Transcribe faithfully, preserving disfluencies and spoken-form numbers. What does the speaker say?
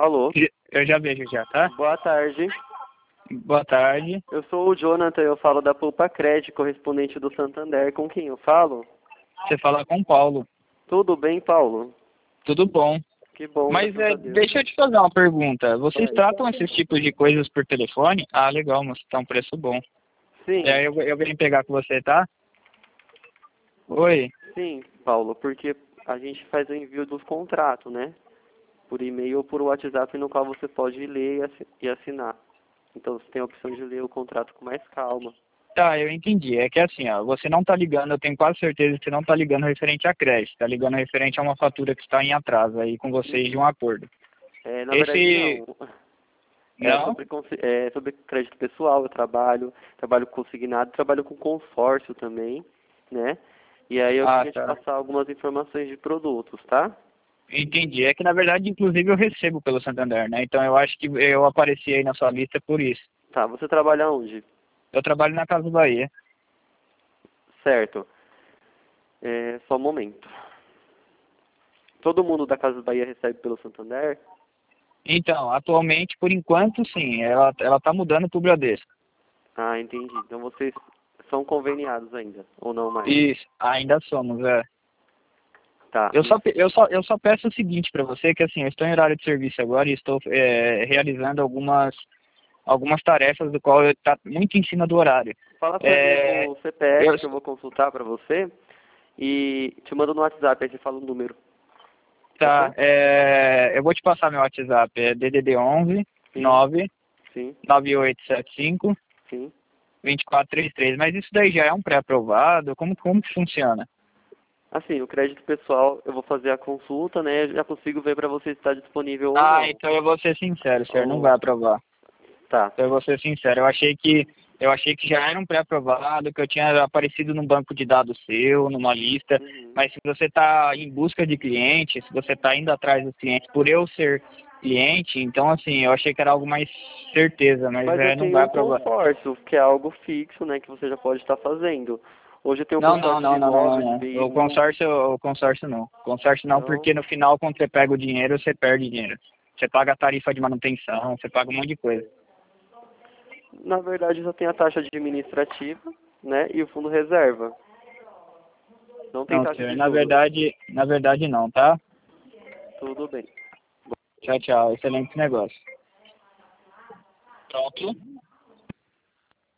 Alô? Eu já vejo já, tá? Boa tarde. Boa tarde. Eu sou o Jonathan, eu falo da Poupa Cred, correspondente do Santander. Com quem eu falo? Você fala com o Paulo. Tudo bem, Paulo? Tudo bom. Que bom, Mas graças é, a Deus. deixa eu te fazer uma pergunta. Vocês Vai. tratam esses tipos de coisas por telefone? Ah, legal, mas tá um preço bom. Sim, É, eu, eu venho pegar com você, tá? Oi. sim, Paulo, porque a gente faz o envio dos contratos, né? Por e-mail ou por WhatsApp, no qual você pode ler e assi- e assinar. Então você tem a opção de ler o contrato com mais calma. Tá, eu entendi. É que assim, ó, você não tá ligando, eu tenho quase certeza que você não tá ligando referente a crédito, tá ligando referente a uma fatura que está em atraso aí com vocês de um acordo. É, na verdade, Esse... não. É Não? sobre, consi- é sobre crédito pessoal, eu trabalho, trabalho com consignado, trabalho com consórcio também, né? E aí eu Ah, queria te tá. passar algumas informações de produtos, tá? Entendi. É que na verdade, inclusive, eu recebo pelo Santander, né? Então eu acho que eu apareci aí na sua lista por isso. Tá, você trabalha onde? Eu trabalho na Casa Bahia. Certo. É, só um momento. Todo mundo da Casa Bahia recebe pelo Santander? Então, atualmente, por enquanto, sim. Ela, ela tá mudando pro Bradesco. Ah, entendi. Então vocês são conveniados ainda, ou não mais? Isso, ainda somos, é. Tá. Eu só, pe- eu só, eu só peço o seguinte para você, que assim, eu estou em horário de serviço agora e estou é, realizando algumas, algumas tarefas do qual está muito em cima do horário. Fala pra É, mim o C P F eu, que eu vou consultar pra você e te mando no WhatsApp, aí você fala o número. Pode tá, ser? é, eu vou te passar meu WhatsApp, é D D D onze Sim, nove sim, nove oito sete cinco sim. dois quatro três três, mas isso daí já é um pré-aprovado? Como, como que funciona? Assim, o crédito pessoal, eu vou fazer a consulta, né? Eu já consigo ver pra você se está disponível ou Ah, não. então eu vou ser sincero, o senhor não Ou... vai aprovar. Tá. Então eu vou ser sincero, eu achei que eu achei que já era um pré-aprovado, que eu tinha aparecido num banco de dados seu, numa lista, Uhum. mas se você está em busca de clientes, se você está indo atrás dos clientes por eu ser cliente, então assim, eu achei que era algo mais certeza, mas Mas eu é, não tenho vai um aprovar. consórcio, que é algo fixo, né? Que você já pode estar fazendo. Hoje eu tenho um Não, não, consórcio de não, não, não, não, imóvel, de não. O veículo. consórcio, o consórcio não. Consórcio não, Não. porque no final, quando você pega o dinheiro, você perde dinheiro. Você paga a tarifa de manutenção, você paga um monte de coisa. Na verdade, só tem a taxa administrativa, né? E o fundo reserva. Não tem Não, taxa senhor, de na juros. verdade, na verdade não, tá? Tudo bem. Tchau, tchau. Excelente negócio. Pronto.